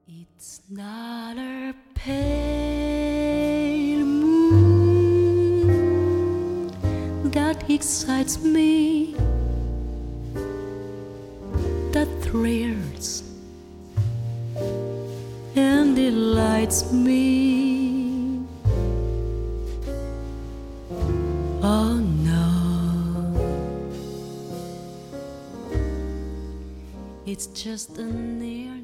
It's not a pale moon that excites me, that thrills and delights me. Oh no, it's just a near